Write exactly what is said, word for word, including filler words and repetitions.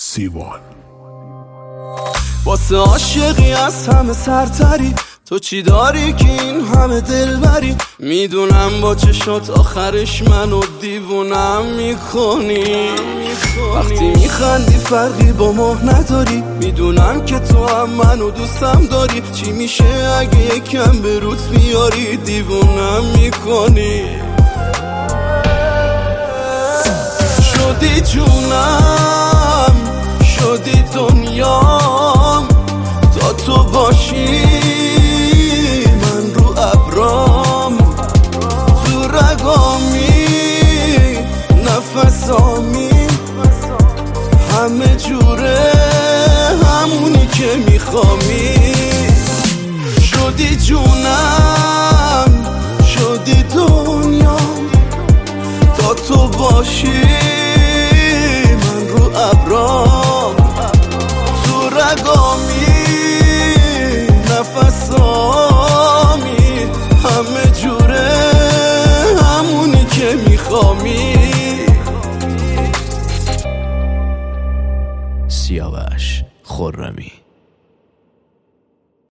سیوان. واسه عاشقی از همه سرتری، تو چی داری که این همه دل بری؟ میدونم با چشات آخرش منو دیوونم میکنی. وقتی میخندی فرقی با ما نداری، میدونم که تو هم منو دوستم داری. چی میشه اگه یکم به روت میاری؟ دیوونم میکنی. شدی جونم، شدی دنیام، تا تو باشی من رو ابرام، تو رگامی نفسامی، همه جوره همونی که میخوامی. شدی جونم، شدی دنیام، تا تو باشی من رو ابرام، تو رگامی نفسامی، همه جوره همونی که میخوامی. سیاوش خرمی.